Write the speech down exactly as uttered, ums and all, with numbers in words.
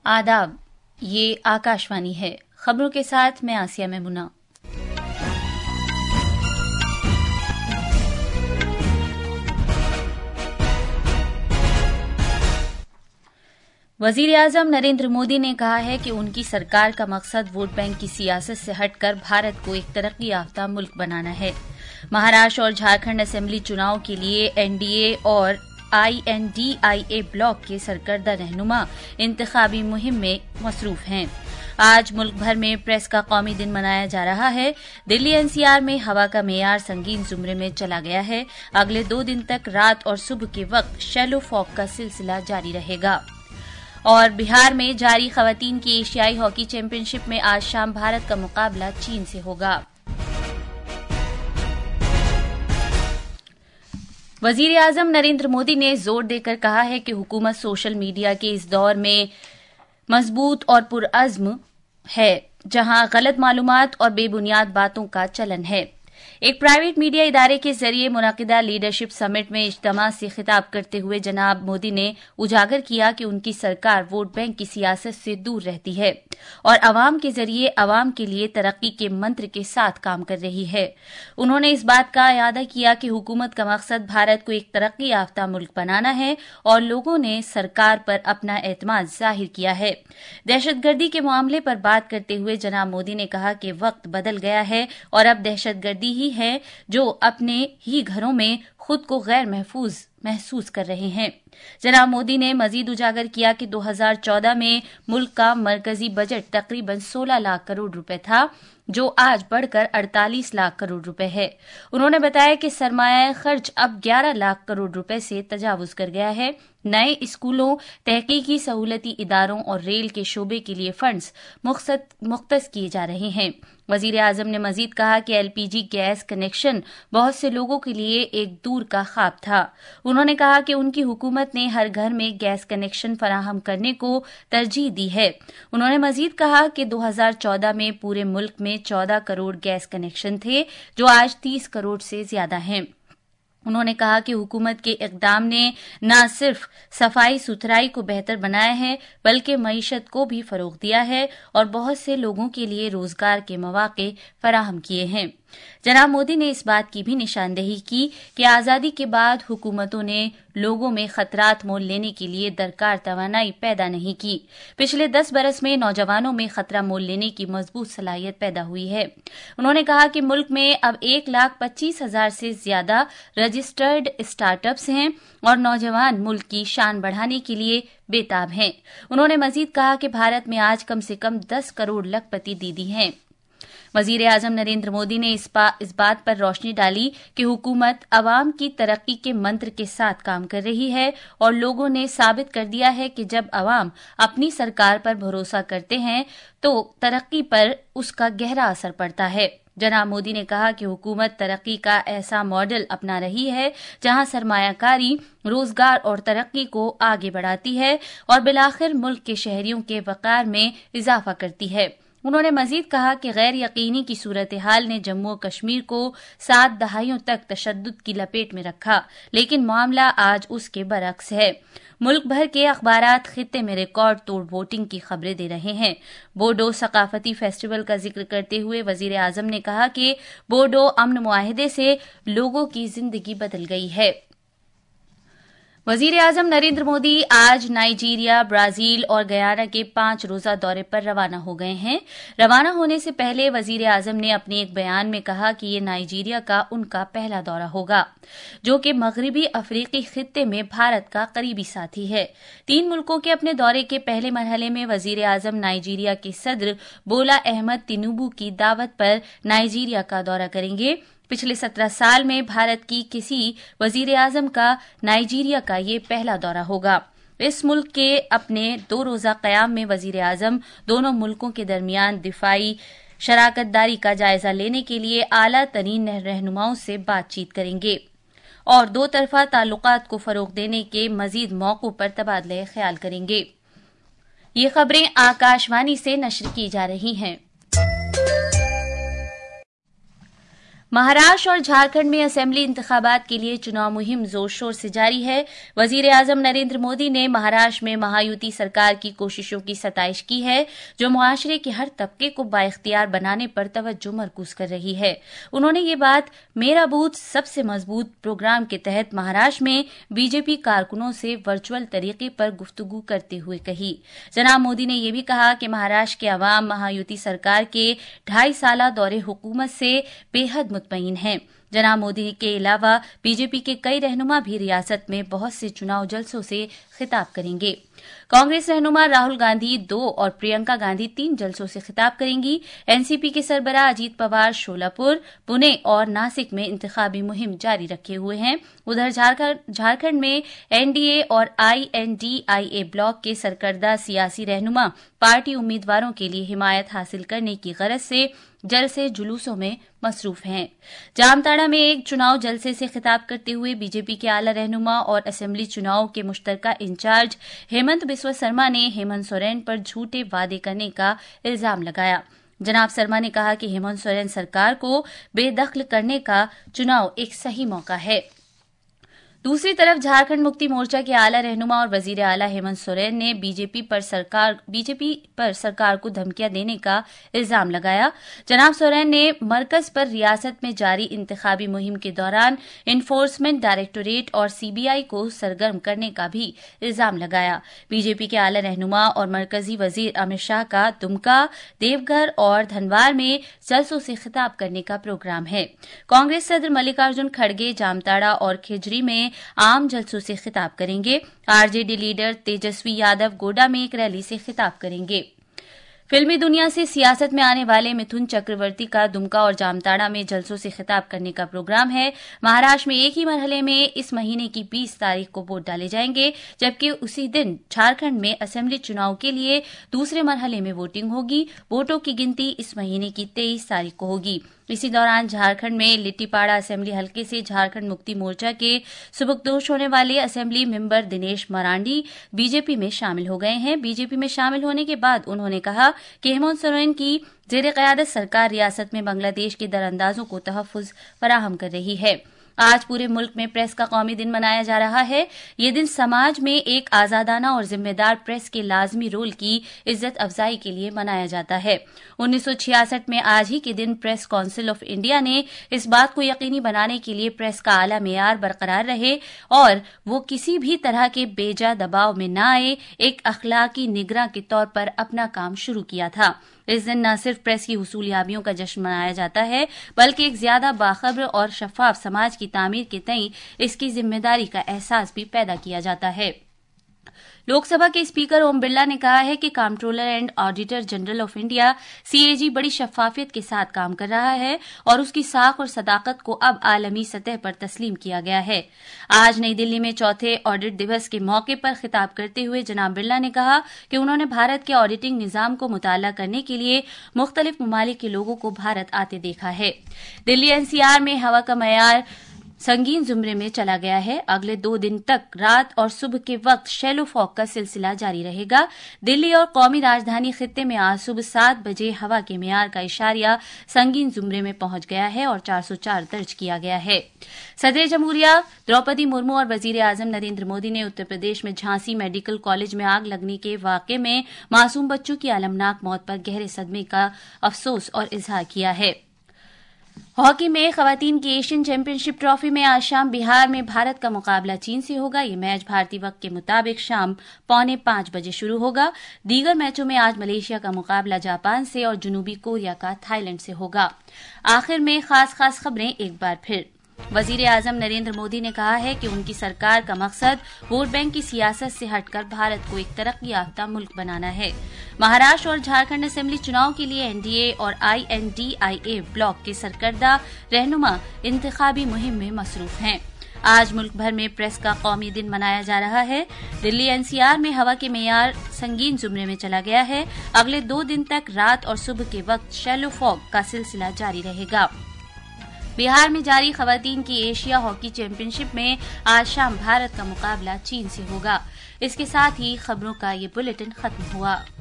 आदाब, ये आकाशवाणी है। खबरों के साथ मैं आसिया मेमुना। वजीर आजम नरेंद्र मोदी ने कहा है कि उनकी सरकार का मकसद वोट बैंक की सियासत से हटकर भारत को एक तरक्की याफ्ता मुल्क बनाना है। महाराष्ट्र और झारखंड असेंबली चुनाव के लिए एनडीए और आईएनडीआईए ब्लॉक के सरकर्दा रहनुमा इंतखाबी मुहिम में मसरूफ हैं। आज मुल्क भर में प्रेस का कौमी दिन मनाया जा रहा है। दिल्ली एनसीआर में हवा का मेयार संगीन जुमरे में चला गया है। अगले दो दिन तक रात और सुबह के वक्त शैलो फॉग का सिलसिला जारी रहेगा। और बिहार में जारी खवातीन की एशियाई हॉकी चैंपियनशिप में आज शाम भारत का मुकाबला चीन से होगा। वजीर आजम नरेंद्र मोदी ने जोर देकर कहा है कि हुकूमत सोशल मीडिया के इस दौर में मजबूत और पुरअज़्म है जहां गलत मालूमात और बेबुनियाद बातों का चलन है। एक प्राइवेट मीडिया इदारे के जरिए मुनाकिदा लीडरशिप समिट में इज्तिमा से खिताब करते हुए जनाब मोदी ने उजागर किया कि उनकी सरकार वोट बैंक की सियासत से दूर रहती है और अवाम के जरिए अवाम के लिए तरक्की के मंत्र के साथ काम कर रही है। उन्होंने इस बात का इयादा किया कि हुकूमत का मकसद भारत को एक तरक्की याफ्ता मुल्क बनाना है और लोगों ने सरकार पर अपना एतमाद जाहिर किया है। दहशतगर्दी के मामले पर बात करते हुए जनाब मोदी ने कहा कि वक्त बदल गया है और अब दहशतगर्दी ही है जो अपने ही घरों में खुद को गैर महफूज महसूस कर रहे हैं। जनाब मोदी ने मजीद उजागर किया कि दो हज़ार चौदह में मुल्क का मरकजी बजट तकरीबन सोलह लाख करोड़ रुपए था, जो आज बढ़कर अड़तालीस लाख करोड़ रुपए है। उन्होंने बताया कि सरमाया खर्च अब ग्यारह लाख करोड़ रुपए से तजावुज कर गया है। नए स्कूलों, तहकीकी सहूलती इदारों और रेल के शोबे के लिए फंड्स मुख्तस किए जा रहे हैं। वजीर आजम ने मजीद कहा कि एलपीजी गैस कनेक्शन बहुत से लोगों के लिए एक दूर का ख्वाब था। उन्होंने कहा कि उनकी हुकूमत ने हर घर में गैस कनेक्शन फराहम करने को तरजीह दी है। उन्होंने मजीद कहा कि दो हज़ार चौदह में पूरे मुल्क में चौदह करोड़ गैस कनेक्शन थे, जो आज तीस करोड़ से ज्यादा हैं। उन्होंने कहा कि हुकूमत के इक़दाम ने न सिर्फ सफाई सुथराई को बेहतर बनाया है बल्कि मईशत को भी फरोग दिया है और बहुत से लोगों के लिए रोजगार के मौके फराहम किए हैं। जनाब मोदी ने इस बात की भी निशानदेही की कि आजादी के बाद हुकूमतों ने लोगों में खतरात मोल लेने के लिए दरकार तवानाई पैदा नहीं की। पिछले दस बरस में नौजवानों में खतरा मोल लेने की मजबूत सलाहियत पैदा हुई है। उन्होंने कहा कि मुल्क में अब एक लाख पच्चीस हजार से ज्यादा रजिस्टर्ड स्टार्टअप्स हैं और नौजवान मुल्क की शान बढ़ाने के लिए बेताब हैं। उन्होंने मजीद कहा कि भारत में आज कम से कम दस करोड़ लखपति दीदी हैं। वजीर आजम नरेंद्र मोदी ने इस, बा, इस बात पर रोशनी डाली कि हुकूमत अवाम की तरक्की के मंत्र के साथ काम कर रही है और लोगों ने साबित कर दिया है कि जब अवाम अपनी सरकार पर भरोसा करते हैं तो तरक्की पर उसका गहरा असर पड़ता है। जनाब मोदी ने कहा कि हुकूमत तरक्की का ऐसा मॉडल अपना रही है जहां सरमायाकारी, रोजगार और तरक्की को आगे बढ़ाती है और बिलाखिर मुल्क के शहरियों के वक़ार में इजाफा करती है। उन्होंने मजीद कहा कि गैर यकीनी की सूरत हाल ने जम्मू और कश्मीर को सात दहाइयों तक तशद्दुद की लपेट में रखा, लेकिन मामला आज उसके बरक्स है। मुल्क भर के अखबारात खित्ते में रिकॉर्ड तोड़ वोटिंग की खबरें दे रहे हैं। बोडो सकाफती फेस्टिवल का जिक्र करते हुए वजीर आजम ने कहा कि बोडो अमन मुआहिदे से लोगों की जिंदगी बदल गई है। वजीर आजम नरेंद्र मोदी आज नाइजीरिया, ब्राजील और गयाना के पांच रोजा दौरे पर रवाना हो गए हैं। रवाना होने से पहले वजीर आजम ने अपने एक बयान में कहा कि ये नाइजीरिया का उनका पहला दौरा होगा, जो कि मगरबी अफ्रीकी खित्ते में भारत का करीबी साथी है। तीन मुल्कों के अपने दौरे के पहले मरहले में वजीर आजम नाइजीरिया के सदर बोला अहमद तिनुबू की दावत पर नाइजीरिया का दौरा करेंगे। पिछले सत्रह साल में भारत की किसी वजीर आजम का नाइजीरिया का ये पहला दौरा होगा। इस मुल्क के अपने दो रोजा कयाम में वजीर आजम दोनों मुल्कों के दरमियान दिफाई शराकतदारी का जायजा लेने के लिए आला तरीन रहनुमाओं से बातचीत करेंगे और दो तरफा ताल्लुकात को फरोग देने के मजीद मौकों पर तबादले ख्याल करेंगे। ये खबरें आकाशवाणी से नश्र की जा रही हैं। महाराष्ट्र और झारखंड में असेंबली इंतखाबात के लिए चुनाव मुहिम जोर शोर से जारी है। वजीर आजम नरेंद्र मोदी ने महाराष्ट्र में महायुति सरकार की कोशिशों की सताइश की है, जो मुआशरे के हर तबके को बाइख्तियार बनाने पर तवज्जो मरकूज कर रही है। उन्होंने ये बात मेरा बूथ सबसे मजबूत प्रोग्राम के तहत महाराष्ट्र में बीजेपी कारकुनों से वर्चुअल तरीके पर गुफ्तगू करते हुए कही। जनाब मोदी ने यह भी कहा कि महाराष्ट्र के अवाम महायुति सरकार के ढाई साल दौरे हुकूमत से बेहद मुतमईन हैं। जनाब मोदी के अलावा बीजेपी के कई रहनुमा भी रियासत में बहुत से चुनाव जलसों से खिताब करेंगे। कांग्रेस रहनुमा राहुल गांधी दो और प्रियंका गांधी तीन जलसों से खिताब करेंगी। एनसीपी के सरबराह अजीत पवार शोलापुर, पुणे और नासिक में इंतखाबी मुहिम जारी रखे हुए हैं। उधर झारखंड में एनडीए और आईएनडीआईए ब्लॉक के सरकर्दा सियासी रहनुमा पार्टी उम्मीदवारों के लिए हिमायत हासिल करने की गरज से जलसे जुलूसों में मसरूफ हैं। जामताड़ा में एक चुनाव जलसे से खिताब करते हुए बीजेपी के आला रहनुमा और असेंबली चुनाव के मुश्तरका इंचार्ज हेमंत बिस्वा शर्मा ने हेमंत सोरेन पर झूठे वादे करने का इल्जाम लगाया। जनाब शर्मा ने कहा कि हेमंत सोरेन सरकार को बेदखल करने का चुनाव एक सही मौका है। दूसरी तरफ झारखंड मुक्ति मोर्चा के आला रहनुमा और वजीर आला हेमंत सोरेन ने बीजेपी पर सरकार बीजेपी पर सरकार को धमकियां देने का इल्जाम लगाया। जनाब सोरेन ने मरकज पर रियासत में जारी इंतखाबी मुहिम के दौरान इन्फोर्समेंट डायरेक्टोरेट और सीबीआई को सरगर्म करने का भी इल्जाम लगाया। बीजेपी के आला रहनुमा और मरकजी वजीर अमित शाह का दुमका, देवघर और धनवार में जलसों से खिताब करने का प्रोग्राम है। कांग्रेस सदर मल्लिकार्जुन खड़गे जामताड़ा और खिजरी में आम जलसों से खिताब करेंगे। आरजेडी लीडर तेजस्वी यादव गोडा में एक रैली से खिताब करेंगे। फिल्मी दुनिया से सियासत में आने वाले मिथुन चक्रवर्ती का दुमका और जामताड़ा में जलसों से खिताब करने का प्रोग्राम है। महाराष्ट्र में एक ही मरहले में इस महीने की बीस तारीख को वोट डाले जाएंगे, जबकि उसी दिन झारखंड में असेंबली चुनाव के लिए दूसरे मरहले में वोटिंग होगी। वोटों की गिनती इस महीने की तेईस तारीख को होगी। इसी दौरान झारखंड में लिट्टीपाड़ा असेंबली हलके से झारखंड मुक्ति मोर्चा के सुबकदोश होने वाले assembly member Dinesh Marandi BJP में शामिल हो गए हैं। बीजेपी में शामिल होने के बाद उन्होंने कहा कि हेमंत सोरेन की जेर क़यादत सरकार रियासत में बांग्लादेश के दरअंदाजों को तहफ़्फ़ुज़ फराहम कर रही है। आज पूरे मुल्क में प्रेस का कौमी दिन मनाया जा रहा है। ये दिन समाज में एक आजादाना और जिम्मेदार प्रेस के लाजमी रोल की इज्जत अफजाई के लिए मनाया जाता है। उन्नीस सौ छियासठ में आज ही के दिन प्रेस काउंसिल ऑफ इंडिया ने इस बात को यकीनी बनाने के लिए प्रेस का आला मेयार बरकरार रहे और वो किसी भी तरह के बेजा दबाव में न आए, एक अखलाकी निगरां के तौर पर अपना काम शुरू किया था। इस दिन न सिर्फ प्रेस की हुसूलियाबियों का जश्न मनाया जाता है, बल्कि एक ज्यादा बाखबर और शफाफ समाज की तामीर के तई इसकी जिम्मेदारी का एहसास भी पैदा किया जाता है। लोकसभा के स्पीकर ओम बिरला ने कहा है कि controller and auditor general of India CAG बड़ी शफाफियत के साथ काम कर रहा है और उसकी साख और सदाकत को अब आलमी सतह पर तस्लीम किया गया है। आज नई दिल्ली में चौथे ऑडिट दिवस के मौके पर खिताब करते हुए जनाब बिरला ने कहा कि उन्होंने भारत के ऑडिटिंग निजाम को मुताला करने के लिए मुख्तलिफ ममालिक के लोगों को भारत आते देखा है। दिल्ली एनसीआर में हवा का मयार संगीन जुमरे में चला गया है। अगले दो दिन तक रात और सुबह के वक्त शैलो फॉग का सिलसिला जारी रहेगा। दिल्ली और कौमी राजधानी खित्ते में आज सुबह सात बजे हवा के मेयार का इशारिया संगीन जुमरे में पहुंच गया है और चार सौ चार दर्ज किया गया है। सदर जमहूरिया द्रौपदी मुर्मू और वजीर आजम नरेंद्र मोदी ने उत्तर प्रदेश में झांसी मेडिकल कॉलेज में आग लगने के वाकये में मासूम बच्चों की अलमनाक मौत पर गहरे सदमे का अफसोस और इजहार किया है। हॉकी में खवातीन की एशियन चैंपियनशिप ट्रॉफी में आज शाम बिहार में भारत का मुकाबला चीन से होगा। ये मैच भारतीय वक्त के मुताबिक शाम पौने पांच बजे शुरू होगा। दीगर मैचों में आज मलेशिया का मुकाबला जापान से और जनूबी कोरिया का थाईलैंड से होगा। आखिर में खास खास खबरें एक बार फिर। वजीर आजम नरेंद्र मोदी ने कहा है कि उनकी सरकार का मकसद वोट बैंक की सियासत से हटकर भारत को एक तरक्की याफ्ता मुल्क बनाना है। महाराष्ट्र और झारखंड असेंबली चुनाव के लिए एनडीए और आईएनडीआईए ब्लॉक के सरकर्दा रहनुमा इंतखाबी मुहिम में मसरूफ हैं। आज मुल्क भर में प्रेस का कौमी दिन मनाया जा रहा है। दिल्ली एनसीआर में हवा के मेयार संगीन जुमरे में चला गया है। अगले दो दिन तक रात और सुबह के वक्त शैलो फॉग का सिलसिला जारी रहेगा। बिहार में जारी खवातीन की एशिया हॉकी चैंपियनशिप में आज शाम भारत का मुकाबला चीन से होगा। इसके साथ ही खबरों का ये बुलेटिन खत्म हुआ।